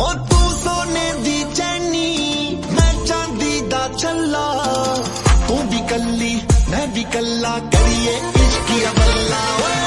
ओ तू सोने दी चैनी मैं चांदी दा छल्ला तू भी कल्ली मैं भी कल्ला करिए इश्किया बल्ला।